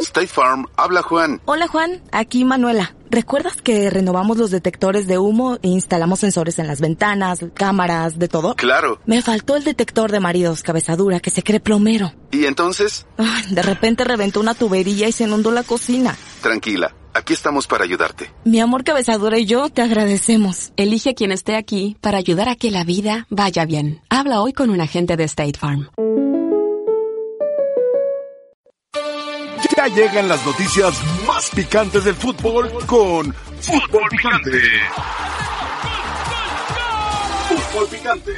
State Farm, habla Juan. Hola Juan, aquí Manuela. ¿Recuerdas que renovamos los detectores de humo e instalamos sensores en las ventanas, cámaras, de todo? Claro. Me faltó el detector de maridos cabezadura que se cree plomero. ¿Y entonces? De repente reventó una tubería y se inundó la cocina. Tranquila, aquí estamos para ayudarte. Mi amor cabezadura y yo te agradecemos. Elige quien esté aquí para ayudar a que la vida vaya bien. Habla hoy con un agente de State Farm. Ya llegan las noticias más picantes del fútbol con Fútbol Picante. Fútbol Picante.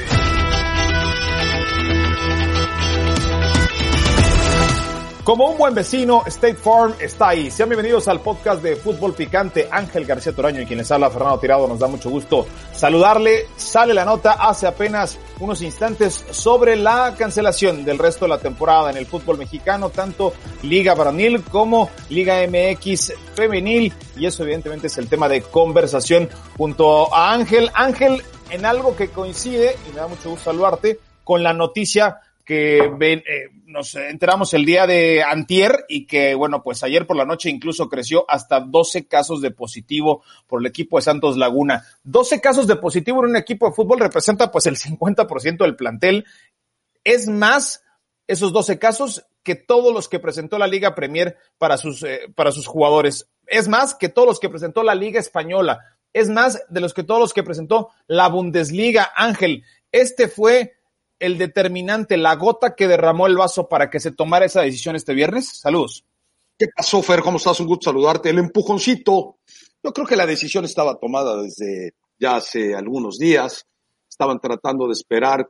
Como un buen vecino, State Farm está ahí. Sean bienvenidos al podcast de Fútbol Picante. Ángel García Toraño y quien les habla, Fernando Tirado. Nos da mucho gusto saludarle. Sale la nota hace apenas unos instantes sobre la cancelación del resto de la temporada en el fútbol mexicano, tanto Liga Varonil como Liga MX Femenil. Y eso evidentemente es el tema de conversación junto a Ángel. Ángel, en algo que coincide, y me da mucho gusto saludarte, con la noticia que nos enteramos el día de antier y que, bueno, pues ayer por la noche incluso creció hasta 12 casos de positivo por el equipo de Santos Laguna. 12 casos de positivo en un equipo de fútbol representa pues el 50% del plantel. Es más, esos 12 casos que todos los que presentó la Liga Premier para sus jugadores. Es más que todos los que presentó la Liga Española. Es más de los que todos los que presentó la Bundesliga. Ángel, este fue el determinante, la gota que derramó el vaso para que se tomara esa decisión este viernes. Saludos. ¿Qué pasó, Fer? ¿Cómo estás? Un gusto saludarte. El empujoncito, yo creo que la decisión estaba tomada desde ya hace algunos días. Estaban tratando de esperar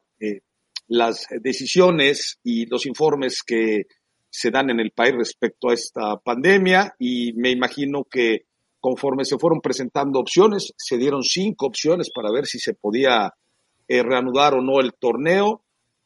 las decisiones y los informes que se dan en el país respecto a esta pandemia, y me imagino que conforme se fueron presentando opciones, se dieron 5 opciones para ver si se podía reanudar o no el torneo,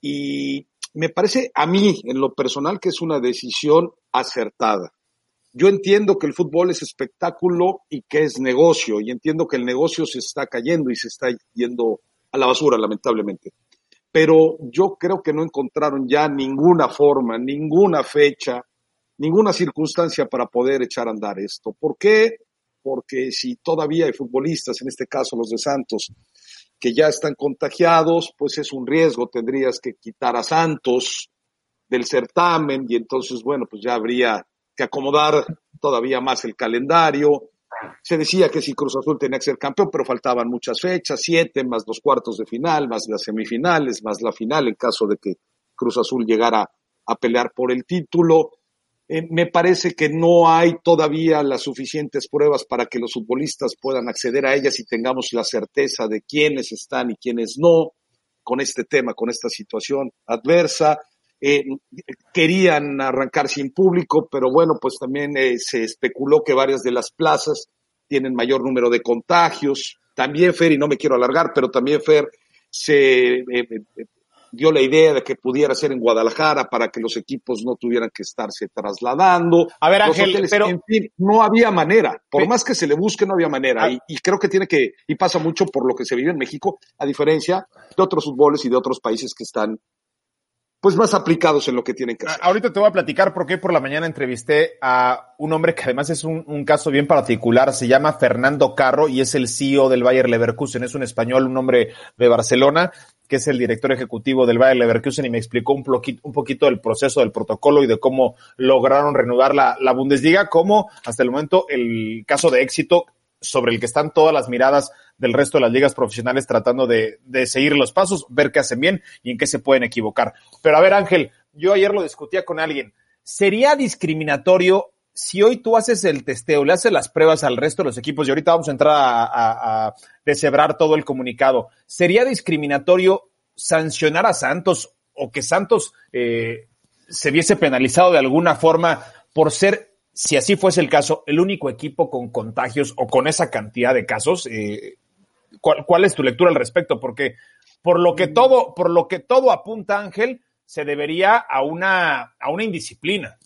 y me parece a mí, en lo personal, que es una decisión acertada. Yo entiendo que el fútbol es espectáculo y que es negocio, y entiendo que el negocio se está cayendo y se está yendo a la basura, lamentablemente. Pero yo creo que no encontraron ya ninguna forma, ninguna fecha, ninguna circunstancia para poder echar a andar esto. ¿Por qué? Porque si todavía hay futbolistas, en este caso los de Santos, que ya están contagiados, pues es un riesgo. Tendrías que quitar a Santos del certamen y entonces, bueno, pues ya habría que acomodar todavía más el calendario. Se decía que si Cruz Azul tenía que ser campeón, pero faltaban muchas fechas, 7 más los cuartos de final, más las semifinales, más la final en caso de que Cruz Azul llegara a pelear por el título. Me parece que no hay todavía las suficientes pruebas para que los futbolistas puedan acceder a ellas y tengamos la certeza de quiénes están y quiénes no con este tema, con esta situación adversa. Querían arrancar sin público, pero bueno, pues también se especuló que varias de las plazas tienen mayor número de contagios. También, Fer, y no me quiero alargar, pero también, Fer, se dio la idea de que pudiera ser en Guadalajara para que los equipos no tuvieran que estarse trasladando. A ver, Ángel, hoteles, pero en fin, no había manera. Por más que se le busque, no había manera. Y creo que tiene que, y pasa mucho por lo que se vive en México, a diferencia de otros fútboles y de otros países que están pues más aplicados en lo que tienen que hacer. Ahorita te voy a platicar porque por la mañana entrevisté a un hombre que además es un caso bien particular. Se llama Fernando Carro y es el CEO del Bayer Leverkusen. Es un español, un hombre de Barcelona, que es el director ejecutivo del Bayer Leverkusen, y me explicó un poquito del proceso, del protocolo y de cómo lograron reanudar la Bundesliga, como hasta el momento el caso de éxito sobre el que están todas las miradas del resto de las ligas profesionales tratando de seguir los pasos, ver qué hacen bien y en qué se pueden equivocar. Pero a ver, Ángel, yo ayer lo discutía con alguien. ¿Sería discriminatorio si hoy tú haces el testeo, le haces las pruebas al resto de los equipos, y ahorita vamos a entrar a deshebrar todo el comunicado? ¿Sería discriminatorio sancionar a Santos o que Santos se viese penalizado de alguna forma por ser, si así fuese el caso, el único equipo con contagios o con esa cantidad de casos? ¿Cuál es tu lectura al respecto? Porque por lo que todo apunta, Ángel, se debería a una indisciplina.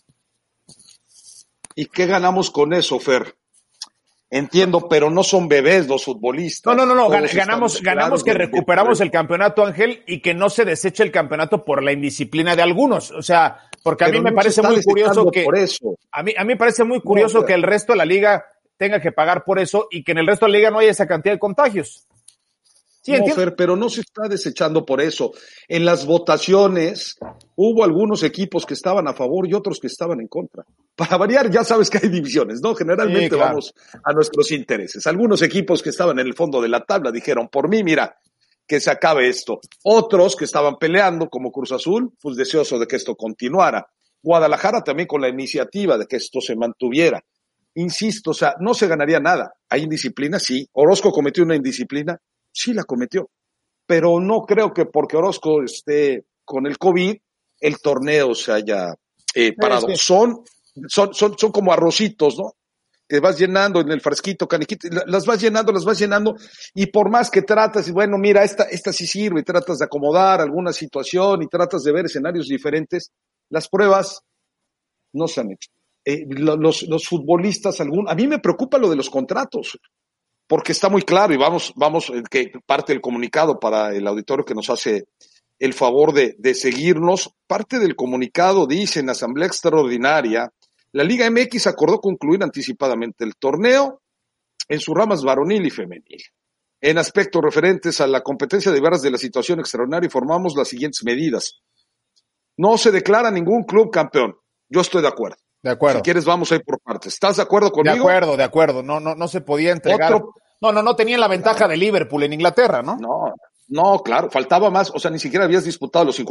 ¿Y qué ganamos con eso, Fer? Entiendo, pero no son bebés los futbolistas. No. Ganamos que recuperamos el campeonato, Ángel, y que no se deseche el campeonato por la indisciplina de algunos. O sea, porque a mí me parece muy curioso que... Por eso. A mí me parece muy curioso que el resto de la liga tenga que pagar por eso y que en el resto de la liga no haya esa cantidad de contagios. Sí, no, Fer, pero no se está desechando por eso. En las votaciones hubo algunos equipos que estaban a favor y otros que estaban en contra. Para variar, ya sabes que hay divisiones, ¿no? Generalmente sí, claro, vamos a nuestros intereses. Algunos equipos que estaban en el fondo de la tabla dijeron, por mí, mira, que se acabe esto. Otros que estaban peleando, como Cruz Azul, pues deseoso de que esto continuara. Guadalajara también con la iniciativa de que esto se mantuviera. Insisto, o sea, no se ganaría nada. ¿Hay indisciplina? Sí. ¿Orozco cometió una indisciplina? Sí la cometió, pero no creo que porque Orozco esté con el COVID, el torneo se haya parado. Sí. Son como arrocitos, ¿no? Que vas llenando en el frasquito, caniquito, las vas llenando, y por más que tratas, y bueno, mira, esta sí sirve, y tratas de acomodar alguna situación, y tratas de ver escenarios diferentes, las pruebas no se han hecho. Los futbolistas, a mí me preocupa lo de los contratos, porque está muy claro, y vamos, que parte del comunicado para el auditorio que nos hace el favor de seguirnos, parte del comunicado dice, en asamblea extraordinaria, la Liga MX acordó concluir anticipadamente el torneo en sus ramas varonil y femenil. En aspectos referentes a la competencia de veras de la situación extraordinaria, informamos las siguientes medidas. No se declara ningún club campeón. Yo estoy de acuerdo. De acuerdo. Si quieres, vamos a ir por partes. ¿Estás de acuerdo conmigo? De acuerdo. No se podía entregar. No tenían la ventaja de Liverpool en Inglaterra, ¿no? No, claro, faltaba más. O sea, ni siquiera habías disputado el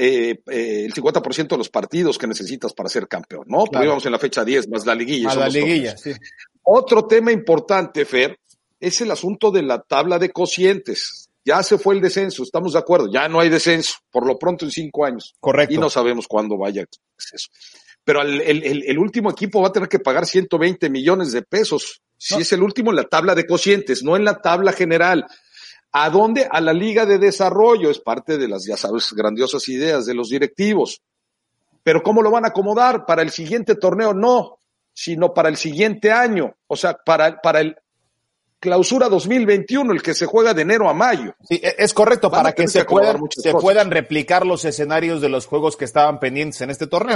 50% de los partidos que necesitas para ser campeón, ¿no? Claro. Íbamos en la fecha 10, más la liguilla. Más la liguilla, sí. Otro tema importante, Fer, es el asunto de la tabla de cocientes. Ya se fue el descenso, estamos de acuerdo. Ya no hay descenso, por lo pronto en 5 años. Correcto. Y no sabemos cuándo vaya el descenso. Pero el último equipo va a tener que pagar 120 millones de pesos. Si es el último en la tabla de cocientes, no en la tabla general. ¿A dónde? A la Liga de Desarrollo. Es parte de las, ya sabes, grandiosas ideas de los directivos. Pero ¿cómo lo van a acomodar? Para el siguiente torneo no, sino para el siguiente año. O sea, para el clausura 2021, el que se juega de enero a mayo. Sí, es correcto, para que se puedan replicar los escenarios de los juegos que estaban pendientes en este torneo.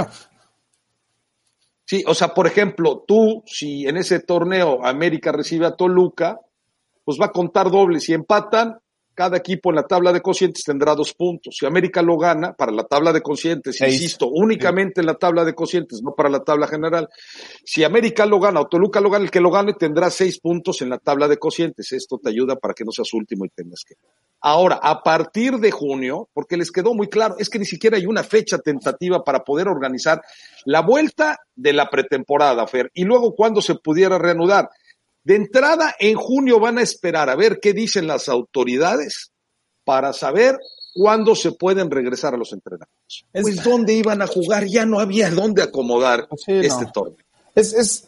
Sí, o sea, por ejemplo, tú, si en ese torneo América recibe a Toluca, pues va a contar doble. Si empatan, cada equipo en la tabla de cocientes tendrá 2 puntos. Si América lo gana, para la tabla de cocientes, insisto, únicamente en la tabla de cocientes, no para la tabla general. Si América lo gana o Toluca lo gana, el que lo gane tendrá 6 puntos en la tabla de cocientes. Esto te ayuda para que no seas último y tengas que... Ahora, a partir de junio, porque les quedó muy claro, es que ni siquiera hay una fecha tentativa para poder organizar la vuelta de la pretemporada, Fer, y luego cuándo se pudiera reanudar. De entrada, en junio van a esperar a ver qué dicen las autoridades para saber cuándo se pueden regresar a los entrenamientos. Pues dónde iban a jugar, ya no había dónde acomodar este torneo. Es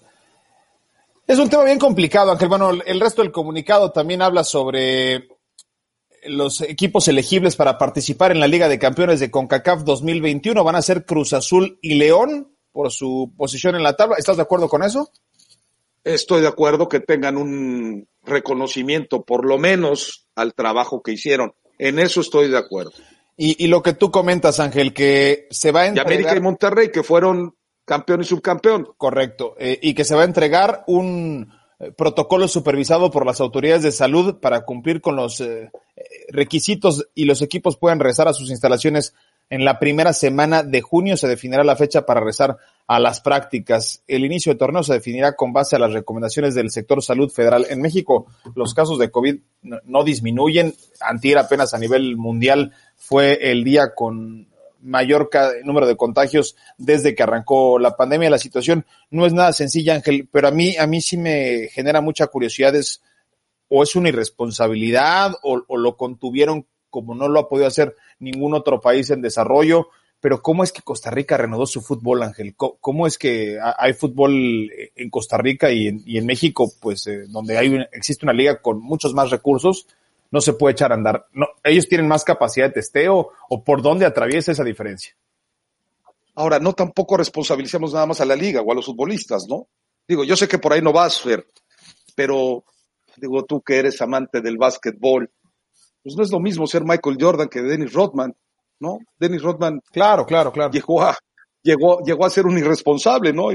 un tema bien complicado, Ángel. Bueno, el resto del comunicado también habla sobre los equipos elegibles para participar en la Liga de Campeones de CONCACAF 2021. Van a ser Cruz Azul y León por su posición en la tabla. ¿Estás de acuerdo con eso? Estoy de acuerdo que tengan un reconocimiento, por lo menos, al trabajo que hicieron. En eso estoy de acuerdo. Y lo que tú comentas, Ángel, que se va a entregar... Y América y Monterrey, que fueron campeón y subcampeón. Correcto. Y que se va a entregar un protocolo supervisado por las autoridades de salud para cumplir con los requisitos y los equipos puedan regresar a sus instalaciones en la primera semana de junio. Se definirá la fecha para regresar a las prácticas. El inicio del torneo se definirá con base a las recomendaciones del sector salud federal. En México, los casos de COVID no disminuyen. Antier apenas a nivel mundial fue el día con mayor número de contagios desde que arrancó la pandemia. La situación no es nada sencilla, Ángel, pero a mí sí me genera mucha curiosidad. O es una irresponsabilidad o lo contuvieron como no lo ha podido hacer ningún otro país en desarrollo, pero ¿cómo es que Costa Rica reanudó su fútbol, Ángel? ¿Cómo es que hay fútbol en Costa Rica y en México, pues donde existe una liga con muchos más recursos, no se puede echar a andar? No, ¿ellos tienen más capacidad de testeo o por dónde atraviesa esa diferencia? Ahora, no tampoco responsabilizamos nada más a la liga o a los futbolistas, ¿no? Digo, yo sé que por ahí no vas, Fer, pero digo, tú que eres amante del básquetbol, pues no es lo mismo ser Michael Jordan que Dennis Rodman, ¿no? Dennis Rodman claro. llegó a llegó a ser un irresponsable, ¿no?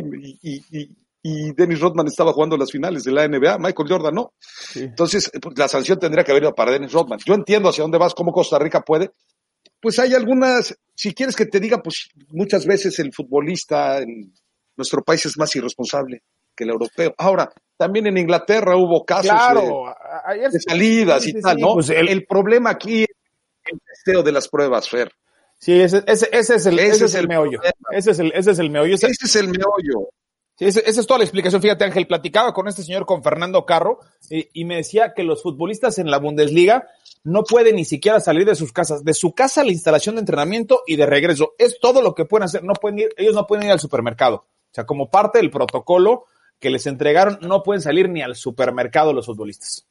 Y Dennis Rodman estaba jugando las finales de la NBA, Michael Jordan no. Sí. Entonces, pues, la sanción tendría que haber ido para Dennis Rodman. Yo entiendo hacia dónde vas, cómo Costa Rica puede. Pues hay algunas, si quieres que te diga, pues muchas veces el futbolista en nuestro país es más irresponsable que el europeo. Ahora, también en Inglaterra hubo casos de salidas y tal, ¿no? Pues el problema aquí es el testeo de las pruebas, Fer. Sí, ese es el meollo. Ese es el meollo. Ese es el meollo. Sí, esa es toda la explicación. Fíjate, Ángel, platicaba con este señor, con Fernando Carro, y me decía que los futbolistas en la Bundesliga no pueden ni siquiera salir de sus casas. De su casa a la instalación de entrenamiento y de regreso. Es todo lo que pueden hacer. Ellos no pueden ir al supermercado. O sea, como parte del protocolo que les entregaron, no pueden salir ni al supermercado los futbolistas.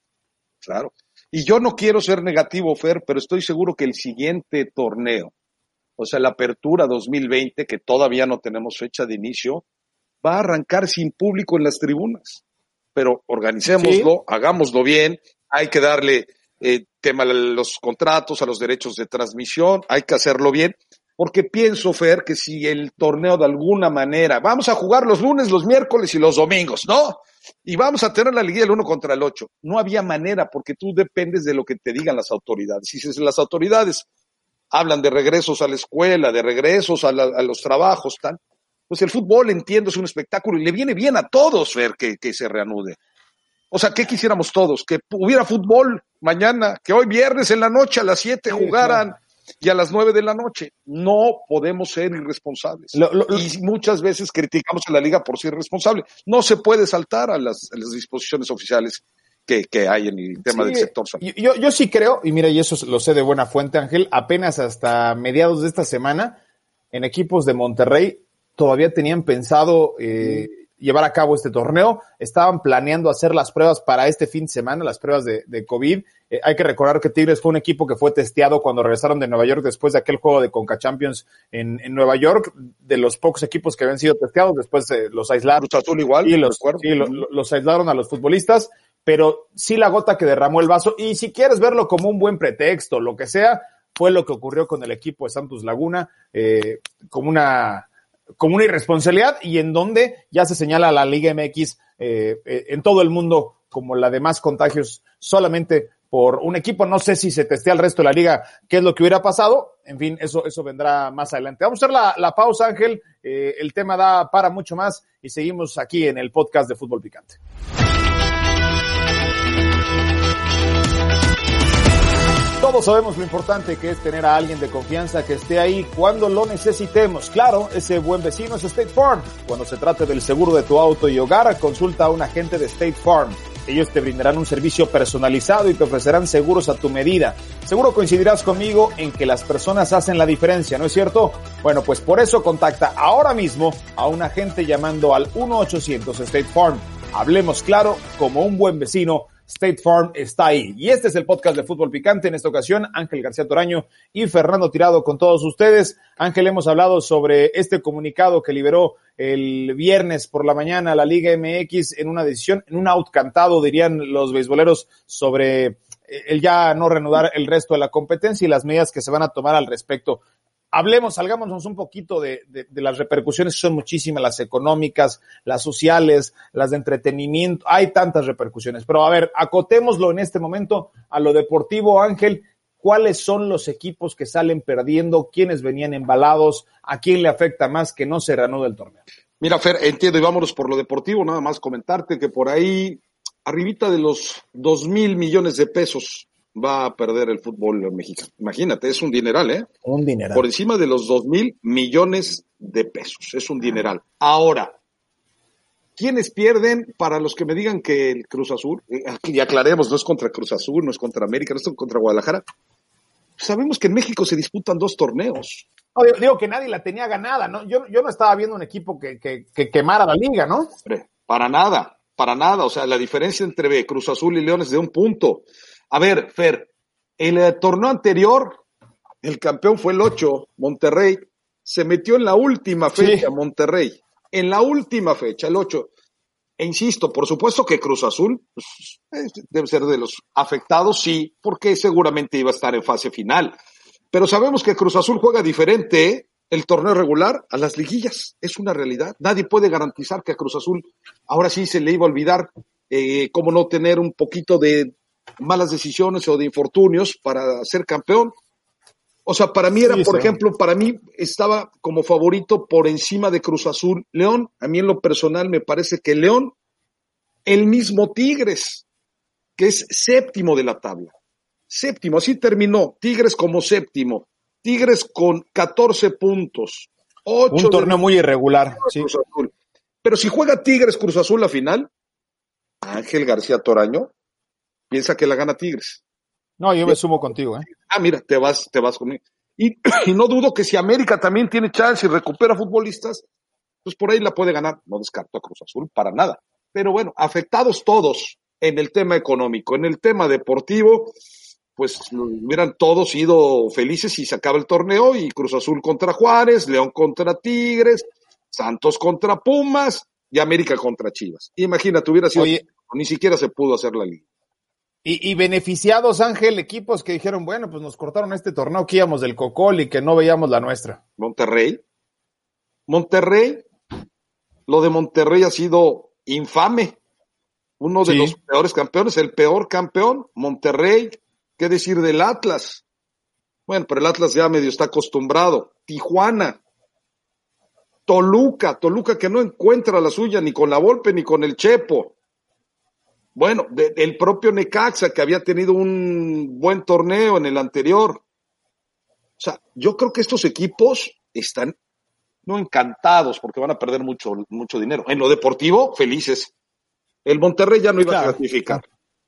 Claro. Y yo no quiero ser negativo, Fer, pero estoy seguro que el siguiente torneo, o sea, la Apertura 2020, que todavía no tenemos fecha de inicio, va a arrancar sin público en las tribunas. Pero organicémoslo, ¿sí? Hagámoslo bien, hay que darle tema a los contratos, a los derechos de transmisión, hay que hacerlo bien, porque pienso, Fer, que si el torneo de alguna manera, vamos a jugar los lunes, los miércoles y los domingos, ¿no? Y vamos a tener la liguilla del 1 contra el 8. No había manera, porque tú dependes de lo que te digan las autoridades. Y si las autoridades hablan de regresos a la escuela, de regresos a los trabajos, tal, pues el fútbol, entiendo, es un espectáculo y le viene bien a todos, Fer, que se reanude. O sea, ¿qué quisiéramos todos? Que hubiera fútbol mañana, que hoy viernes en la noche a las 7 jugaran y a las 9 de la noche. No podemos ser irresponsables. Y muchas veces criticamos a la liga por ser irresponsable. No se puede saltar a las disposiciones oficiales que hay en el tema del sector salud. Yo sí creo, y mira, y eso lo sé de buena fuente, Ángel, apenas hasta mediados de esta semana, en equipos de Monterrey, todavía tenían pensado llevar a cabo este torneo, estaban planeando hacer las pruebas para este fin de semana, las pruebas de COVID. Hay que recordar que Tigres fue un equipo que fue testeado cuando regresaron de Nueva York después de aquel juego de Conca Champions en Nueva York, de los pocos equipos que habían sido testeados, después los aislaron. Cruz Azul igual. Y los aislaron a los futbolistas, pero sí la gota que derramó el vaso, y si quieres verlo como un buen pretexto, lo que sea, fue lo que ocurrió con el equipo de Santos Laguna, como una irresponsabilidad, y en donde ya se señala a la Liga MX en todo el mundo como la de más contagios solamente por un equipo. No sé si se testea el resto de la liga qué es lo que hubiera pasado. En fin, eso vendrá más adelante. Vamos a hacer la pausa, Ángel. El tema da para mucho más y seguimos aquí en el podcast de Fútbol Picante. Todos sabemos lo importante que es tener a alguien de confianza que esté ahí cuando lo necesitemos. Claro, ese buen vecino es State Farm. Cuando se trate del seguro de tu auto y hogar, consulta a un agente de State Farm. Ellos te brindarán un servicio personalizado y te ofrecerán seguros a tu medida. Seguro coincidirás conmigo en que las personas hacen la diferencia, ¿no es cierto? Bueno, pues por eso contacta ahora mismo a un agente llamando al 1-800 State Farm. Hablemos claro, como un buen vecino, State Farm está ahí. Y este es el podcast de Fútbol Picante. En esta ocasión, Ángel García Toraño y Fernando Tirado con todos ustedes. Ángel, hemos hablado sobre este comunicado que liberó el viernes por la mañana la Liga MX en una decisión, en un out cantado, dirían los beisboleros, sobre el ya no reanudar el resto de la competencia y las medidas que se van a tomar al respecto. Salgámonos un poquito de las repercusiones, que son muchísimas, las económicas, las sociales, las de entretenimiento, hay tantas repercusiones. Pero a ver, acotémoslo en este momento a lo deportivo, Ángel. ¿Cuáles son los equipos que salen perdiendo? ¿Quiénes venían embalados? ¿A quién le afecta más que no se reanude el torneo? Mira, Fer, entiendo, y vámonos por lo deportivo, nada más comentarte que por ahí, arribita de los 2,000 millones de pesos, va a perder el fútbol mexicano. Imagínate, es un dineral, ¿eh? Un dineral. Por encima de los 2,000 millones de pesos. Es un dineral. Ahora, ¿quiénes pierden? Para los que me digan que el Cruz Azul, y aclaremos, no es contra Cruz Azul, no es contra América, no es contra Guadalajara. Sabemos que en México se disputan 2 torneos. No, digo que nadie la tenía ganada, ¿no? Yo no estaba viendo un equipo que quemara la liga, ¿no? Para nada. O sea, la diferencia entre Cruz Azul y León es de 1 punto. A ver, Fer, el torneo anterior, el campeón fue el 8, Monterrey. Se metió en la última fecha, sí. Monterrey. En la última fecha, el 8. E insisto, por supuesto que Cruz Azul pues, debe ser de los afectados, sí, porque seguramente iba a estar en fase final. Pero sabemos que Cruz Azul juega diferente el torneo regular a las liguillas. Es una realidad. Nadie puede garantizar que a Cruz Azul ahora sí se le iba a olvidar cómo no tener un poquito de malas decisiones o de infortunios para ser campeón. O sea, para mí era, por ejemplo, para mí estaba como favorito por encima de Cruz Azul León. A mí en lo personal me parece que León, el mismo Tigres, que es séptimo de la tabla. Séptimo, así terminó. Tigres como séptimo. Tigres con 14 puntos. 8 un torneo muy irregular. Sí. Cruz Azul. Pero si juega Tigres Cruz Azul la final, Ángel García Toraño piensa que la gana Tigres. No, yo me sumo contigo, Mira, te vas conmigo. Y no dudo que si América también tiene chance y recupera futbolistas, pues por ahí la puede ganar. No descarto a Cruz Azul para nada. Pero bueno, afectados todos en el tema económico, en el tema deportivo, pues hubieran todos sido felices si se acaba el torneo y Cruz Azul contra Juárez, León contra Tigres, Santos contra Pumas y América contra Chivas. Imagínate, hubiera sido, ni siquiera se pudo hacer la liga. Y beneficiados, Ángel, equipos que dijeron, bueno, pues nos cortaron este torneo que íbamos del Cocol y que no veíamos la nuestra. Monterrey, lo de Monterrey ha sido infame. Uno de los peores campeones, el peor campeón, Monterrey. ¿Qué decir del Atlas? Bueno, pero el Atlas ya medio está acostumbrado. Tijuana, Toluca que no encuentra la suya ni con la Volpe ni con el Chepo. Bueno, el propio Necaxa, que había tenido un buen torneo en el anterior. O sea, yo creo que estos equipos están no encantados porque van a perder mucho dinero. En lo deportivo, felices. El Monterrey ya no iba a clasificar.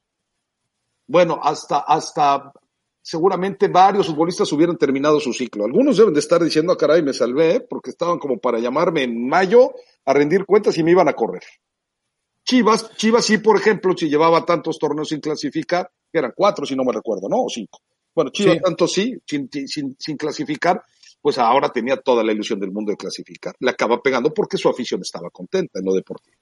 Bueno, hasta seguramente varios futbolistas hubieran terminado su ciclo. Algunos deben de estar diciendo, caray, me salvé, porque estaban como para llamarme en mayo a rendir cuentas y me iban a correr. Chivas sí, por ejemplo, si llevaba tantos torneos sin clasificar, que eran 4 si no me recuerdo, ¿no? O 5. Bueno, Chivas tanto sin clasificar, pues ahora tenía toda la ilusión del mundo de clasificar. Le acaba pegando porque su afición estaba contenta en lo deportivo.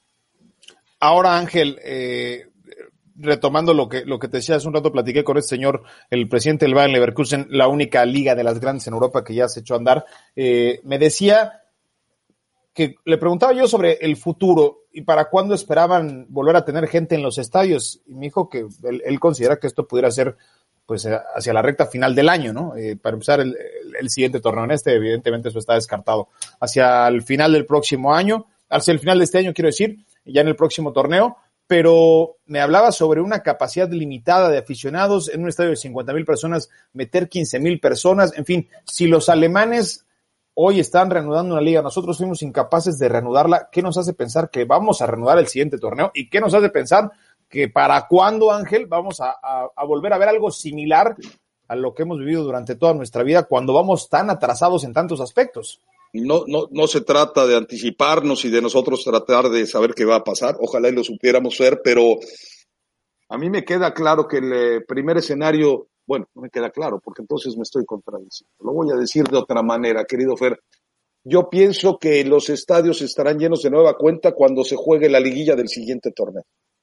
Ahora, Ángel, retomando lo que te decía hace un rato, platiqué con este señor, el presidente del Bayer Leverkusen, la única liga de las grandes en Europa que ya se echó a andar. Me decía que le preguntaba yo sobre el futuro y para cuándo esperaban volver a tener gente en los estadios. Y me dijo que él considera que esto pudiera ser pues hacia la recta final del año, ¿no? Para empezar el siguiente torneo. En evidentemente eso está descartado. Hacia el final del próximo año, hacia el final de este año, quiero decir, ya en el próximo torneo. Pero me hablaba sobre una capacidad limitada de aficionados en un estadio de 50,000 personas, meter 15,000 personas. En fin, si los alemanes hoy están reanudando una liga, nosotros fuimos incapaces de reanudarla, ¿qué nos hace pensar que vamos a reanudar el siguiente torneo? ¿Y qué nos hace pensar que para cuándo, Ángel, vamos a volver a ver algo similar a lo que hemos vivido durante toda nuestra vida cuando vamos tan atrasados en tantos aspectos? No se trata de anticiparnos y de nosotros tratar de saber qué va a pasar. Ojalá y lo supiéramos ver, pero a mí me queda claro que el primer escenario, bueno, no me queda claro, porque entonces me estoy contradiciendo. Lo voy a decir de otra manera, querido Fer. Yo pienso que los estadios estarán llenos de nueva cuenta cuando se juegue la liguilla del siguiente torneo.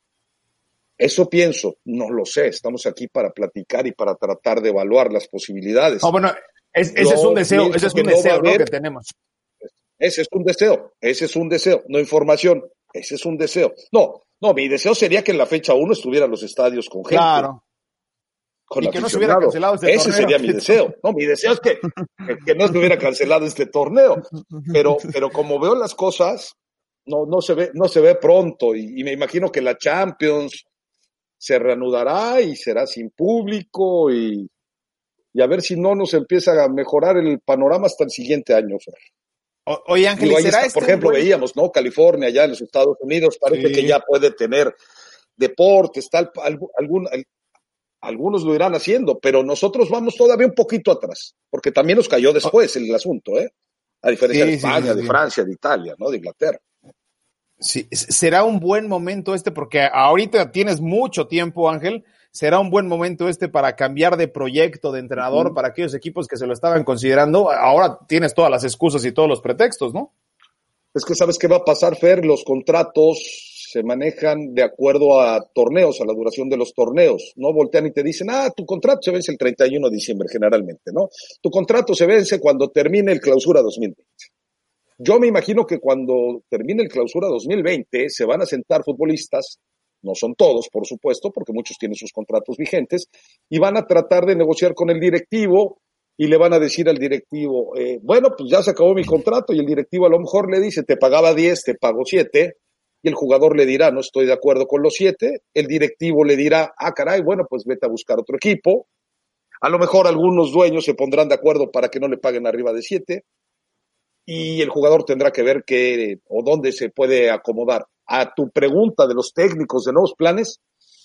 Eso pienso, no lo sé. Estamos aquí para platicar y para tratar de evaluar las posibilidades. No, bueno, ese es un deseo, ¿no? Que tenemos. Ese es un deseo, no información. Ese es un deseo. No, mi deseo sería que en la fecha 1 estuvieran los estadios con gente. Claro. Con y que no se hubiera cancelado este torneo. Ese sería mi deseo. No, mi deseo es que no se hubiera cancelado este torneo. Pero como veo las cosas, no se ve pronto. Y me imagino que la Champions se reanudará y será sin público y a ver si no nos empieza a mejorar el panorama hasta el siguiente año, Fer. Oye, Ángel, ¿será por ejemplo, veíamos, ¿no? California, allá en los Estados Unidos, parece que ya puede tener deportes, algunos lo irán haciendo, pero nosotros vamos todavía un poquito atrás, porque también nos cayó después el asunto, a diferencia de España, de Francia, de Italia, ¿no? De Inglaterra. Sí, será un buen momento porque ahorita tienes mucho tiempo, Ángel. Será un buen momento para cambiar de proyecto de entrenador para aquellos equipos que se lo estaban considerando. Ahora tienes todas las excusas y todos los pretextos, ¿no? Es que ¿sabes qué va a pasar, Fer? Los contratos se manejan de acuerdo a torneos, a la duración de los torneos. No voltean y te dicen, tu contrato se vence el 31 de diciembre generalmente, ¿no? Tu contrato se vence cuando termine el Clausura 2020. Yo me imagino que cuando termine el Clausura 2020 se van a sentar futbolistas, no son todos, por supuesto, porque muchos tienen sus contratos vigentes, y van a tratar de negociar con el directivo y le van a decir al directivo, bueno, pues ya se acabó mi contrato, y el directivo a lo mejor le dice, te pagaba 10, te pago 7, y el jugador le dirá, no estoy de acuerdo con los 7, el directivo le dirá, caray, bueno, pues vete a buscar otro equipo, a lo mejor algunos dueños se pondrán de acuerdo para que no le paguen arriba de 7, y el jugador tendrá que ver qué o dónde se puede acomodar. A tu pregunta de los técnicos de nuevos planes,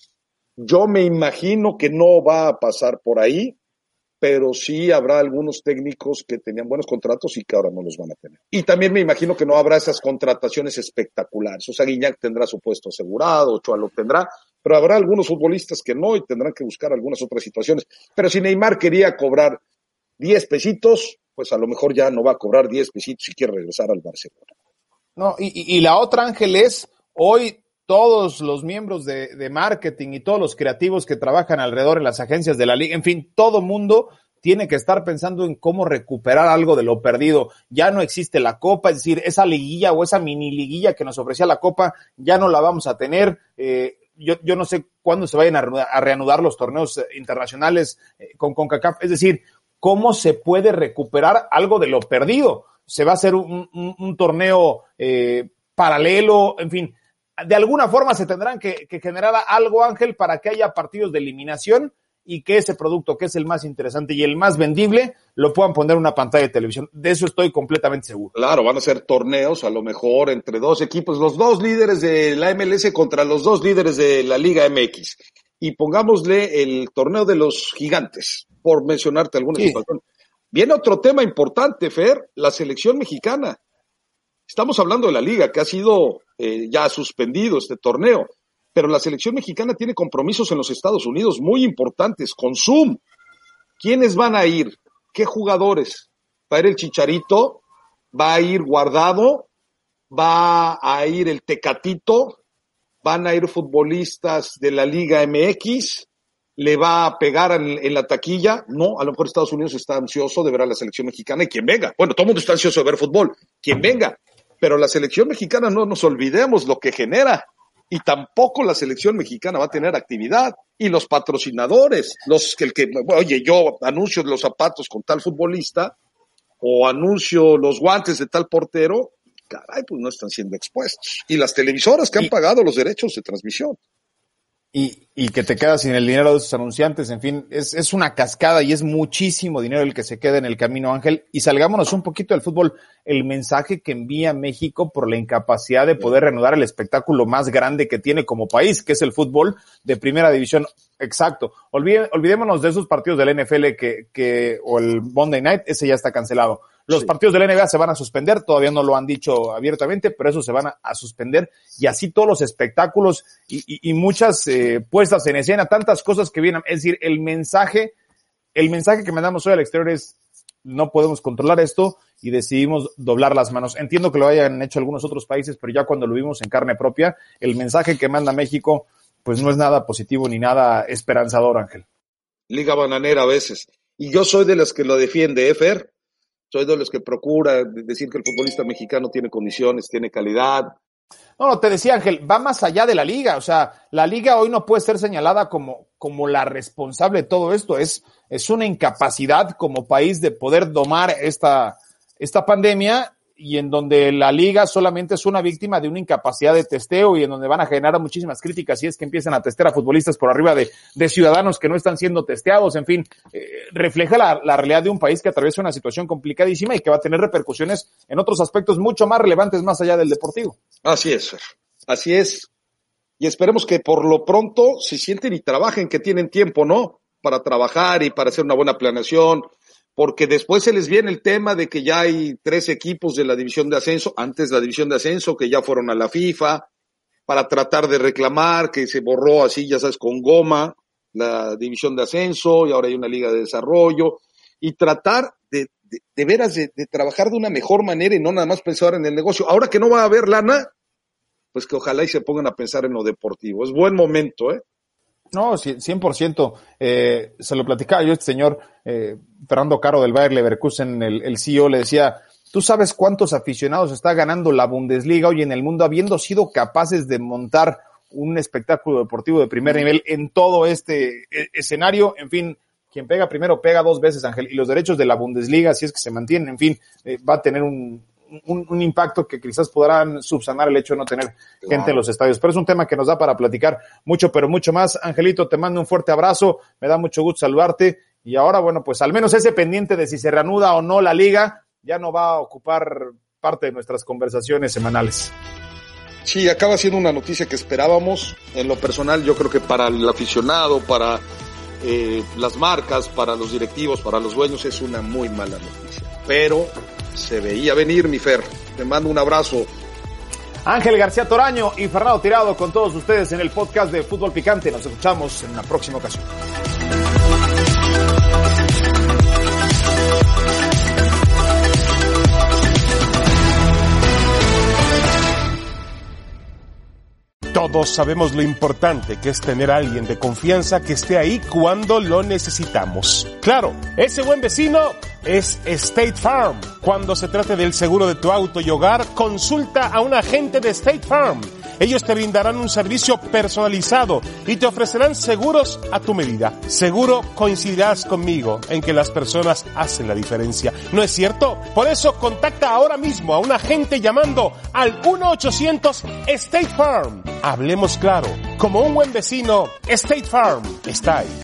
yo me imagino que no va a pasar por ahí, pero sí habrá algunos técnicos que tenían buenos contratos y que ahora no los van a tener. Y también me imagino que no habrá esas contrataciones espectaculares. O sea, Guiñac tendrá su puesto asegurado, Ochoa lo tendrá, pero habrá algunos futbolistas que no y tendrán que buscar algunas otras situaciones. Pero si Neymar quería cobrar 10 pesitos, pues a lo mejor ya no va a cobrar 10 pesitos si quiere regresar al Barcelona. No, y la otra, Ángel, es hoy todos los miembros de marketing y todos los creativos que trabajan alrededor en las agencias de la liga, en fin, todo mundo tiene que estar pensando en cómo recuperar algo de lo perdido. Ya no existe la Copa, es decir, esa liguilla o esa mini liguilla que nos ofrecía la Copa, ya no la vamos a tener. Yo no sé cuándo se vayan a reanudar los torneos internacionales con CONCACAF, es decir, ¿cómo se puede recuperar algo de lo perdido? Se va a hacer un torneo paralelo, en fin, de alguna forma se tendrán que generar algo, Ángel, para que haya partidos de eliminación y que ese producto, que es el más interesante y el más vendible, lo puedan poner en una pantalla de televisión. De eso estoy completamente seguro. Claro, van a ser torneos, a lo mejor, entre dos equipos, los dos líderes de la MLS contra los dos líderes de la Liga MX. Y pongámosle el torneo de los gigantes, por mencionarte alguna situación. Viene otro tema importante, Fer, la selección mexicana. Estamos hablando de la liga, que ha sido ya suspendido este torneo, pero la selección mexicana tiene compromisos en los Estados Unidos muy importantes, con Zoom. ¿Quiénes van a ir? ¿Qué jugadores? ¿Va a ir el Chicharito? ¿Va a ir Guardado? ¿Va a ir el Tecatito? ¿Van a ir futbolistas de la Liga MX? ¿Le va a pegar en la taquilla? No, a lo mejor Estados Unidos está ansioso de ver a la selección mexicana y quien venga. Bueno, todo el mundo está ansioso de ver fútbol. Quien venga. Pero la selección mexicana, no nos olvidemos lo que genera. Y tampoco la selección mexicana va a tener actividad. Y los patrocinadores, oye, yo anuncio los zapatos con tal futbolista o anuncio los guantes de tal portero, caray, pues no están siendo expuestos. Y las televisoras que han pagado los derechos de transmisión. Y que te quedas sin el dinero de esos anunciantes, en fin, es una cascada y es muchísimo dinero el que se queda en el camino, Ángel. Y salgámonos un poquito del fútbol, el mensaje que envía México por la incapacidad de poder reanudar el espectáculo más grande que tiene como país, que es el fútbol de primera división. Exacto. Olvidémonos de esos partidos del NFL o el Monday Night, ese ya está cancelado. Los partidos de la NBA se van a suspender, todavía no lo han dicho abiertamente, pero eso se van a suspender, y así todos los espectáculos y muchas puestas en escena, tantas cosas que vienen. Es decir, el mensaje que mandamos hoy al exterior es: no podemos controlar esto y decidimos doblar las manos. Entiendo que lo hayan hecho algunos otros países, pero ya cuando lo vimos en carne propia, el mensaje que manda México pues no es nada positivo ni nada esperanzador, Ángel. Liga bananera a veces. Y yo soy de los que lo defiende, Fer. Soy de los que procura decir que el futbolista mexicano tiene condiciones, tiene calidad. No, te decía, Ángel, va más allá de la liga. O sea, la liga hoy no puede ser señalada como la responsable de todo esto. Es una incapacidad como país de poder domar esta pandemia, y en donde la liga solamente es una víctima de una incapacidad de testeo, y en donde van a generar muchísimas críticas si es que empiezan a testear a futbolistas por arriba de ciudadanos que no están siendo testeados. En fin, refleja la realidad de un país que atraviesa una situación complicadísima y que va a tener repercusiones en otros aspectos mucho más relevantes más allá del deportivo. Así es, Fer. Así es. Y esperemos que por lo pronto se sienten y trabajen, que tienen tiempo, ¿no? Para trabajar y para hacer una buena planeación. Porque después se les viene el tema de que ya hay 3 equipos de la división de ascenso, antes la división de ascenso, que ya fueron a la FIFA para tratar de reclamar, que se borró así, ya sabes, con goma, la división de ascenso, y ahora hay una liga de desarrollo, y tratar de veras de trabajar de una mejor manera y no nada más pensar en el negocio. Ahora que no va a haber lana, pues que ojalá y se pongan a pensar en lo deportivo. Es buen momento, ¿eh? No, 100%. Se lo platicaba yo a este señor, Fernando Caro del Bayer Leverkusen, el CEO, le decía, ¿tú sabes cuántos aficionados está ganando la Bundesliga hoy en el mundo, habiendo sido capaces de montar un espectáculo deportivo de primer nivel en todo este escenario? En fin, quien pega primero pega dos veces, Ángel, y los derechos de la Bundesliga, si es que se mantienen, en fin, va a tener un impacto que quizás podrán subsanar el hecho de no tener gente en los estadios. Pero es un tema que nos da para platicar mucho, pero mucho más. Angelito, te mando un fuerte abrazo, me da mucho gusto saludarte, y ahora, bueno, pues al menos ese pendiente de si se reanuda o no la liga, ya no va a ocupar parte de nuestras conversaciones semanales. Sí, acaba siendo una noticia que esperábamos. En lo personal, yo creo que para el aficionado, para las marcas, para los directivos, para los dueños, es una muy mala noticia. Pero se veía venir, mi Fer. Te mando un abrazo. Ángel García Toraño y Fernando Tirado con todos ustedes en el podcast de Fútbol Picante. Nos escuchamos en una próxima ocasión. Todos sabemos lo importante que es tener a alguien de confianza que esté ahí cuando lo necesitamos. Claro, ese buen vecino es State Farm. Cuando se trate del seguro de tu auto y hogar, consulta a un agente de State Farm. Ellos te brindarán un servicio personalizado y te ofrecerán seguros a tu medida. Seguro coincidirás conmigo en que las personas hacen la diferencia, ¿no es cierto? Por eso contacta ahora mismo a un agente llamando al 1-800-STATE FARM. Hablemos claro, como un buen vecino, State Farm está ahí.